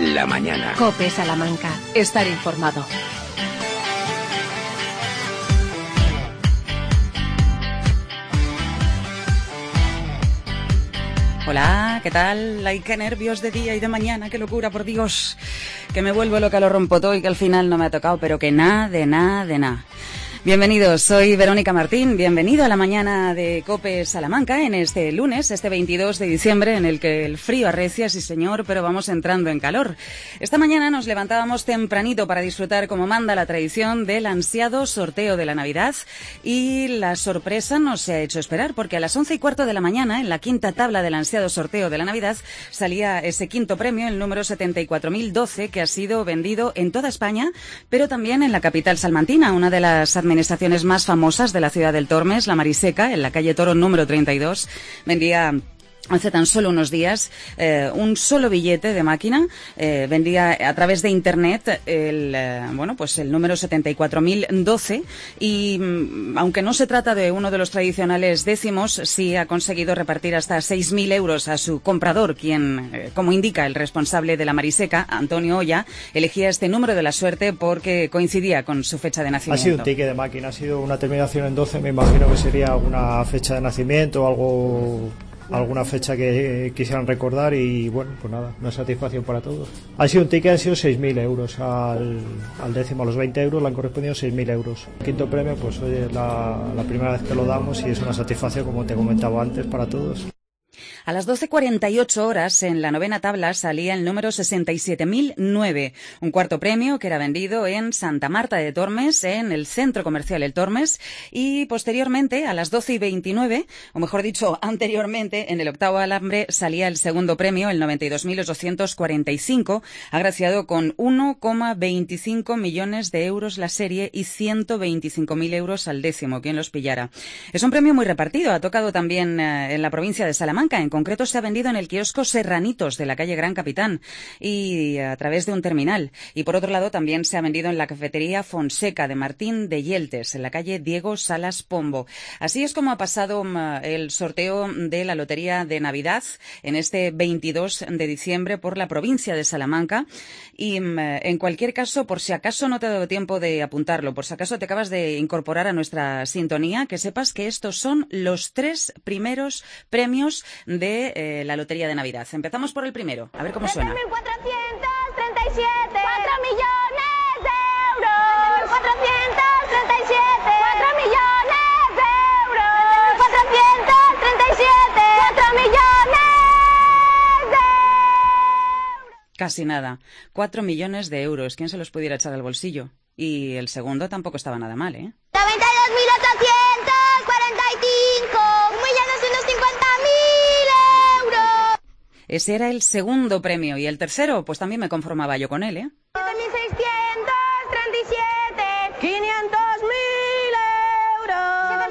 la mañana. COPE Salamanca. Estar informado. Hola, ¿qué tal? Ay, qué nervios de día y de mañana, qué locura, por Dios. Que me vuelvo loca, lo rompo todo y que al final no me ha tocado, pero que nada, de nada. Bienvenidos, soy Verónica Martín, bienvenido a la mañana de COPE Salamanca en este lunes, este 22 de diciembre, en el que el frío arrecia, sí señor, pero vamos entrando en calor. Esta mañana nos levantábamos tempranito para disfrutar, como manda la tradición, del ansiado sorteo de la Navidad, y la sorpresa no se ha hecho esperar, porque a las 11:15 de la mañana, en la quinta tabla del ansiado sorteo de la Navidad, salía ese quinto premio, el número 74.012, que ha sido vendido en toda España, pero también en la capital salmantina, una de las administraciones más famosas de la ciudad del Tormes, la Mariseca, en la calle Toro número 32, vendía hace tan solo unos días un solo billete de máquina, vendía a través de internet el número 74.012, y aunque no se trata de uno de los tradicionales décimos, sí ha conseguido repartir hasta 6.000 euros a su comprador, quien, como indica el responsable de la Mariseca, Antonio Olla, elegía este número de la suerte porque coincidía con su fecha de nacimiento. Ha sido un ticket de máquina, ha sido una terminación en 12, me imagino que sería alguna fecha de nacimiento o alguna fecha que quisieran recordar, y bueno, pues nada, una satisfacción para todos. Ha sido un ticket, han sido 6.000 euros al décimo, a los 20 euros le han correspondido 6.000 euros. El quinto premio, pues oye, es la primera vez que lo damos y es una satisfacción, como te comentaba antes, para todos. A las 12:48 horas, en la novena tabla, salía el número 67.009, un cuarto premio que era vendido en Santa Marta de Tormes, en el centro comercial El Tormes, y posteriormente, a las 12:29, o mejor dicho, anteriormente, en el octavo alambre, salía el segundo premio, el 92.845, agraciado con 1,25 millones de euros la serie y 125.000 euros al décimo, quien los pillara. Es un premio muy repartido, ha tocado también en la provincia de Salamanca. En concreto se ha vendido en el kiosco Serranitos de la calle Gran Capitán y a través de un terminal. Y por otro lado también se ha vendido en la cafetería Fonseca de Martín de Yeltes, en la calle Diego Salas Pombo. Así es como ha pasado el sorteo de la Lotería de Navidad en este 22 de diciembre por la provincia de Salamanca. Y en cualquier caso, por si acaso no te ha dado tiempo de apuntarlo, por si acaso te acabas de incorporar a nuestra sintonía, que sepas que estos son los 3 primeros premios de la Lotería de Navidad. Empezamos por el primero, a ver cómo suena. 3.437, 4 millones de euros. 437, 4 millones de euros. 437, 4 millones de euros. Casi nada, 4 millones de euros. ¿Quién se los pudiera echar al bolsillo? Y el segundo tampoco estaba nada mal, ¿eh? 92.845, 1.250.000 euros. Ese era el segundo premio, y el tercero, pues también me conformaba yo con él, ¿eh? 7.637, 500.000 euros.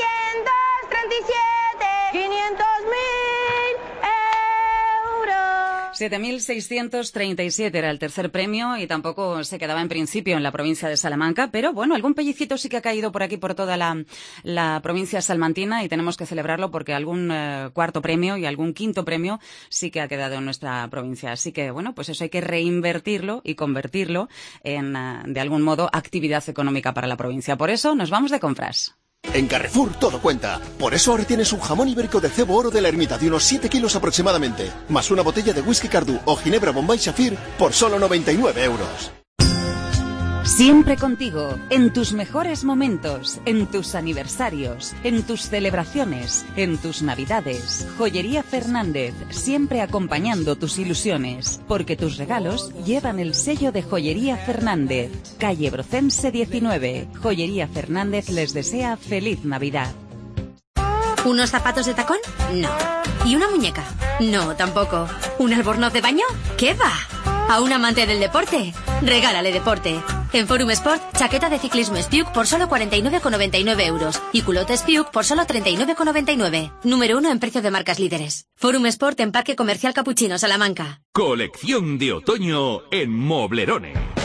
7.637, 500.000 euros. 7.637 era el tercer premio, y tampoco se quedaba en principio en la provincia de Salamanca, pero bueno, algún pellicito sí que ha caído por aquí, por toda la provincia salmantina, y tenemos que celebrarlo porque algún cuarto premio y algún quinto premio sí que ha quedado en nuestra provincia. Así que bueno, pues eso hay que reinvertirlo y convertirlo en, de algún modo, actividad económica para la provincia. Por eso nos vamos de compras. En Carrefour todo cuenta. Por eso ahora tienes un jamón ibérico de cebo oro de la Ermita de unos 7 kilos aproximadamente, más una botella de whisky Cardú o ginebra Bombay Shafir por solo 99 euros. Siempre contigo, en tus mejores momentos, en tus aniversarios, en tus celebraciones, en tus navidades. Joyería Fernández, siempre acompañando tus ilusiones, porque tus regalos llevan el sello de Joyería Fernández. Calle Brocense 19. Joyería Fernández les desea feliz Navidad. ¿Unos zapatos de tacón? No. ¿Y una muñeca? No, tampoco. ¿Un albornoz de baño? ¿Qué va? ¿A un amante del deporte? Regálale deporte. En Forum Sport, chaqueta de ciclismo Spiuk por solo 49,99 euros y culote Spiuk por solo 39,99. Número 1 en precio de marcas líderes. Forum Sport en Parque Comercial Capuchino, Salamanca. Colección de otoño en Moblerone.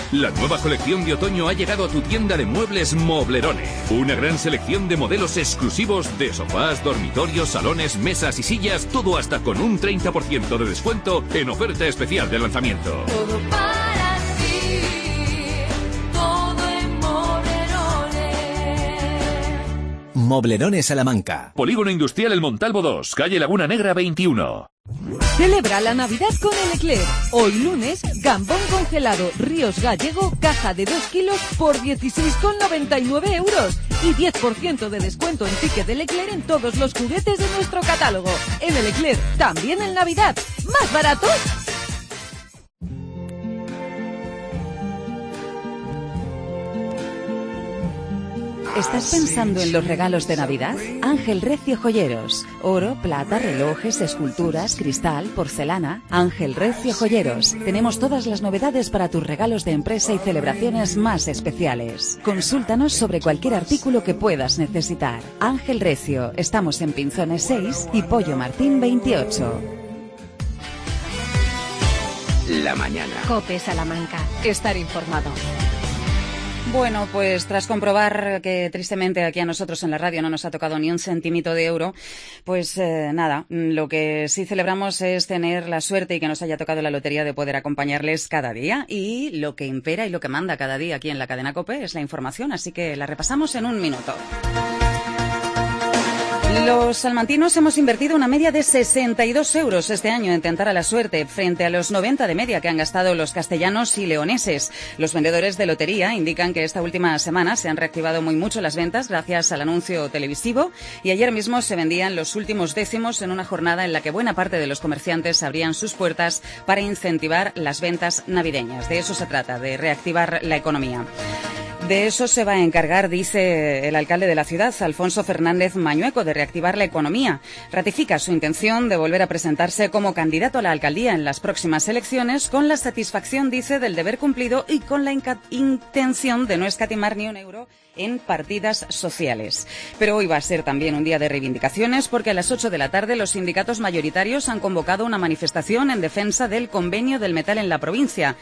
La nueva colección de otoño ha llegado a tu tienda de muebles Moblerone. Una gran selección de modelos exclusivos de sofás, dormitorios, salones, mesas y sillas, todo hasta con un 30% de descuento en oferta especial de lanzamiento. Todo para ti, todo en Moblerone. Moblerone Salamanca. Polígono Industrial El Montalvo 2, calle Laguna Negra 21. Celebra la Navidad con El Eclair. Hoy lunes, gambón congelado Ríos Gallego, caja de 2 kilos por 16,99 euros. Y 10% de descuento en ticket del Eclair en todos los juguetes de nuestro catálogo. En El Eclair, también en Navidad. ¿Más barato? ¿Estás pensando en los regalos de Navidad? Ángel Recio Joyeros. Oro, plata, relojes, esculturas, cristal, porcelana. Ángel Recio Joyeros. Tenemos todas las novedades para tus regalos de empresa y celebraciones más especiales. Consúltanos sobre cualquier artículo que puedas necesitar. Ángel Recio. Estamos en Pinzones 6 y Pollo Martín 28. La mañana. COPE Salamanca. Estar informado. Bueno, pues tras comprobar que tristemente aquí a nosotros en la radio no nos ha tocado ni un centímetro de euro, pues nada, lo que sí celebramos es tener la suerte y que nos haya tocado la lotería de poder acompañarles cada día, y lo que impera y lo que manda cada día aquí en la cadena COPE es la información, así que la repasamos en un minuto. Los salmantinos hemos invertido una media de 62 euros este año en tentar a la suerte, frente a los 90 de media que han gastado los castellanos y leoneses. Los vendedores de lotería indican que esta última semana se han reactivado muy mucho las ventas gracias al anuncio televisivo, y ayer mismo se vendían los últimos décimos en una jornada en la que buena parte de los comerciantes abrían sus puertas para incentivar las ventas navideñas. De eso se trata, de reactivar la economía. De eso se va a encargar, dice el alcalde de la ciudad, Alfonso Fernández Mañueco, de reactivar la economía. Ratifica su intención de volver a presentarse como candidato a la alcaldía en las próximas elecciones, con la satisfacción, dice, del deber cumplido y con la intención de no escatimar ni un euro en partidas sociales. Pero hoy va a ser también un día de reivindicaciones, porque a las 8 de la tarde los sindicatos mayoritarios han convocado una manifestación en defensa del convenio del metal en la provincia.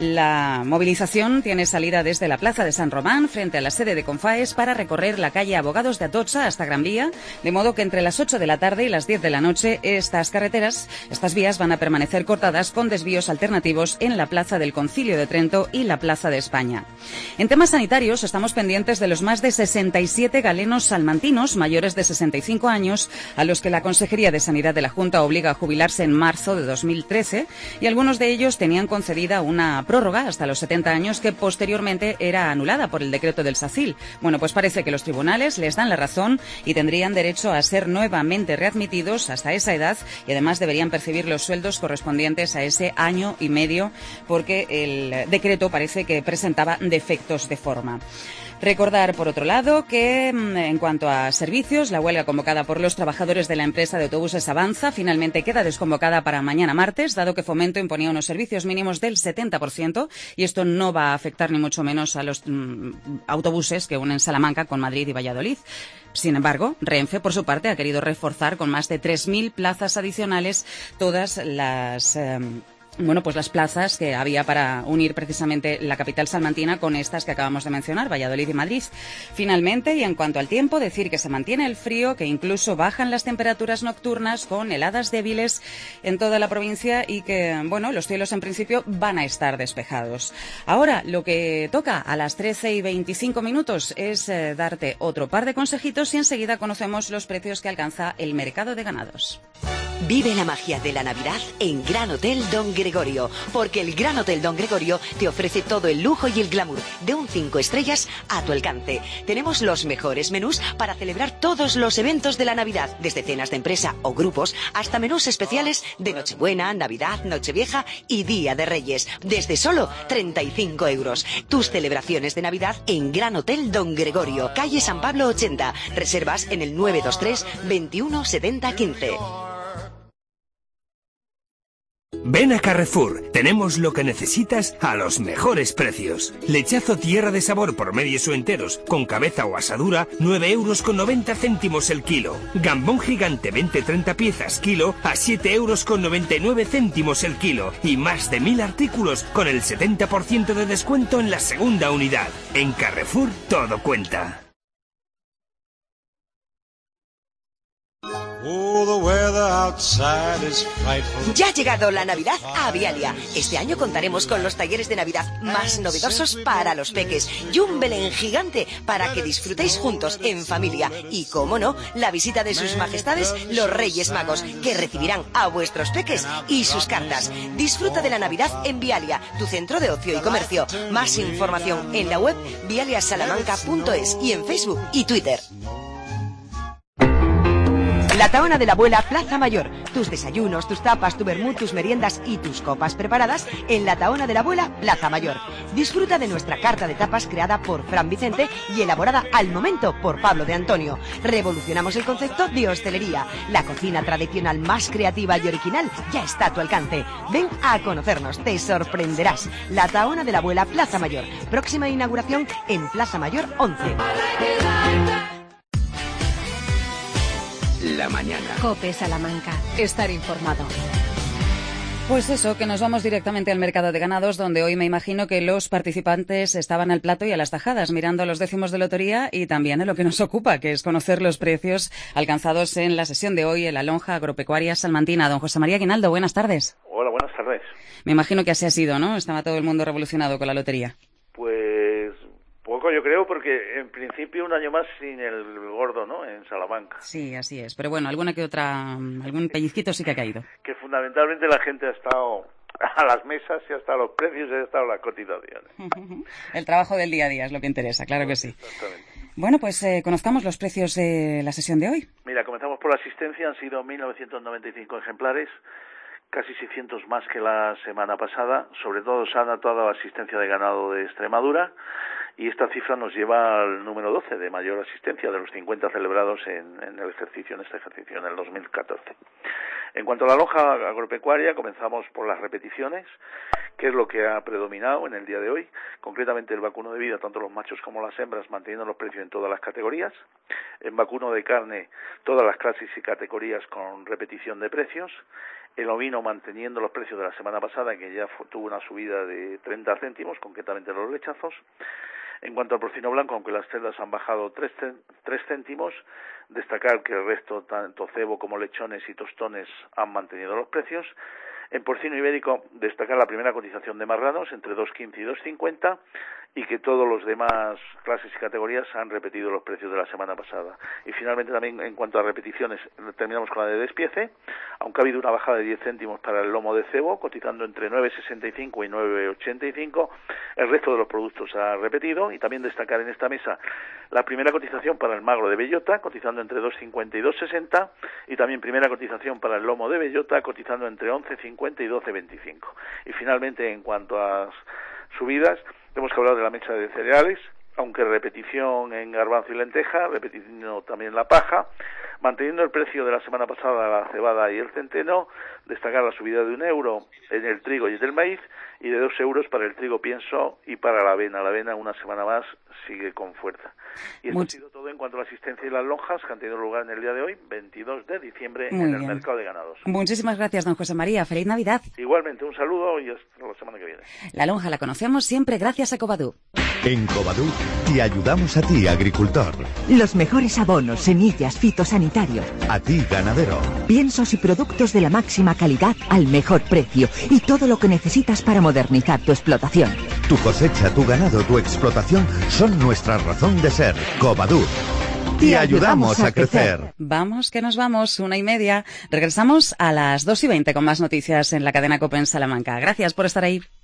La movilización tiene salida desde la plaza de San Román, frente a la sede de Confaes, para recorrer la calle Abogados de Atocha hasta Gran Vía, de modo que entre las 8 de la tarde y las 10 de la noche estas vías van a permanecer cortadas con desvíos alternativos en la plaza del Concilio de Trento y la plaza de España. En temas sanitarios estamos pendientes de los más de 67 galenos salmantinos mayores de 65 años a los que la Consejería de Sanidad de la Junta obliga a jubilarse en marzo de 2013, y algunos de ellos tenían concedida una prórroga hasta los 70 años que posteriormente era anulada por el decreto del SACIL. Bueno, pues parece que los tribunales les dan la razón y tendrían derecho a ser nuevamente readmitidos hasta esa edad, y además deberían percibir los sueldos correspondientes a ese año y medio, porque el decreto parece que presentaba defectos de forma. Recordar, por otro lado, que en cuanto a servicios, la huelga convocada por los trabajadores de la empresa de autobuses Avanza finalmente queda desconvocada para mañana martes, dado que Fomento imponía unos servicios mínimos del 70%, y esto no va a afectar ni mucho menos a los autobuses que unen Salamanca con Madrid y Valladolid. Sin embargo, Renfe, por su parte, ha querido reforzar con más de 3.000 plazas adicionales todas las las plazas que había para unir precisamente la capital salmantina con estas que acabamos de mencionar, Valladolid y Madrid. Finalmente, y en cuanto al tiempo, decir que se mantiene el frío, que incluso bajan las temperaturas nocturnas con heladas débiles en toda la provincia, y que, los cielos en principio van a estar despejados. Ahora, lo que toca a las 13:25 es darte otro par de consejitos, y enseguida conocemos los precios que alcanza el mercado de ganados. Vive la magia de la Navidad en Gran Hotel Don Gregorio, porque el Gran Hotel Don Gregorio te ofrece todo el lujo y el glamour de un 5 estrellas a tu alcance. Tenemos los mejores menús para celebrar todos los eventos de la Navidad, desde cenas de empresa o grupos hasta menús especiales de Nochebuena, Navidad, Nochevieja y Día de Reyes, desde solo 35 euros. Tus celebraciones de Navidad en Gran Hotel Don Gregorio, calle San Pablo 80. Reservas en el 923 21 70 15. Ven a Carrefour, tenemos lo que necesitas a los mejores precios. Lechazo tierra de sabor por medios o enteros, con cabeza o asadura, 9,90 € el kilo. Gambón gigante 20-30 piezas kilo a 7,99 € el kilo. Y más de 1000 artículos con el 70% de descuento en la segunda unidad. En Carrefour todo cuenta. Ya ha llegado la Navidad a Vialia. Este año contaremos con los talleres de Navidad más novedosos para los peques y un Belén gigante para que disfrutéis juntos en familia. Y, cómo no, la visita de sus majestades los Reyes Magos, que recibirán a vuestros peques y sus cartas. Disfruta de la Navidad en Vialia, tu centro de ocio y comercio. Más información en la web vialiasalamanca.es y en Facebook y Twitter. La Tahona de la Abuela Plaza Mayor. Tus desayunos, tus tapas, tu vermut, tus meriendas y tus copas preparadas en la Tahona de la Abuela Plaza Mayor. Disfruta de nuestra carta de tapas creada por Fran Vicente y elaborada al momento por Pablo de Antonio. Revolucionamos el concepto de hostelería. La cocina tradicional más creativa y original ya está a tu alcance. Ven a conocernos, te sorprenderás. La Tahona de la Abuela Plaza Mayor. Próxima inauguración en Plaza Mayor 11. La mañana. COPE Salamanca. Estar informado. Pues eso, que nos vamos directamente al mercado de ganados, donde hoy me imagino que los participantes estaban al plato y a las tajadas, mirando los décimos de lotería y también en lo que nos ocupa, que es conocer los precios alcanzados en la sesión de hoy en la lonja agropecuaria salmantina. Don José María Aguinaldo, buenas tardes. Hola, buenas tardes. Me imagino que así ha sido, ¿no? Estaba todo el mundo revolucionado con la lotería. Pues poco, yo creo, porque en principio un año más sin el gordo, ¿no?, en Salamanca. Sí, así es. Pero bueno, alguna que otra, algún pellizquito sí que ha caído. Que fundamentalmente la gente ha estado a las mesas y ha estado los precios y ha estado las cotizaciones. El trabajo del día a día es lo que interesa, claro que sí. Exactamente. Bueno, pues conozcamos los precios de la sesión de hoy. Mira, comenzamos por la asistencia, han sido 1.995 ejemplares, casi 600 más que la semana pasada. Sobre todo se ha notado la asistencia de ganado de Extremadura, y esta cifra nos lleva al número 12 de mayor asistencia de los 50 celebrados en el ejercicio, en este ejercicio, en el 2014. En cuanto a la lonja agropecuaria, comenzamos por las repeticiones, que es lo que ha predominado en el día de hoy. Concretamente el vacuno de vida, tanto los machos como las hembras, manteniendo los precios en todas las categorías. En vacuno de carne, todas las clases y categorías con repetición de precios. El ovino manteniendo los precios de la semana pasada, que ya tuvo una subida de 30 céntimos, concretamente los lechazos. En cuanto al porcino blanco, aunque las celdas han bajado 3 céntimos, destacar que el resto, tanto cebo como lechones y tostones, han mantenido los precios. En porcino ibérico, destacar la primera cotización de marranos entre 2,15 y 2,50, y que todos los demás clases y categorías han repetido los precios de la semana pasada. Y finalmente también, en cuanto a repeticiones, terminamos con la de despiece, aunque ha habido una bajada de 10 céntimos para el lomo de cebo, cotizando entre 9,65 y 9,85, el resto de los productos ha repetido. Y también destacar en esta mesa la primera cotización para el magro de bellota, cotizando entre 2,50 y 2,60, y también primera cotización para el lomo de bellota, cotizando entre 11,50 y 12,25. Y finalmente, en cuanto a subidas, hemos hablado de la mesa de cereales, aunque repetición en garbanzo y lenteja, repetiendo también la paja, manteniendo el precio de la semana pasada la cebada y el centeno. Destacar la subida de €1 en el trigo y en el maíz, y de €2 para el trigo pienso y para la avena. La avena, una semana más, sigue con fuerza. Y esto ha sido todo en cuanto a la asistencia y las lonjas, que han tenido lugar en el día de hoy, 22 de diciembre, en el mercado de ganados. Muchísimas gracias, don José María. Feliz Navidad. Igualmente, un saludo y hasta la semana que viene. La lonja la conocemos siempre gracias a Covadú. En Covadú te ayudamos a ti, agricultor. Los mejores abonos, semillas, fitosanitarios. A ti, ganadero. Piensos y productos de la máxima calidad al mejor precio. Y todo lo que necesitas para modernizar tu explotación. Tu cosecha, tu ganado, tu explotación son nuestra razón de ser. Covadú. Te ayudamos a crecer. Vamos, que nos vamos, 1:30. Regresamos a las 2:20 con más noticias en la cadena COPE en Salamanca. Gracias por estar ahí.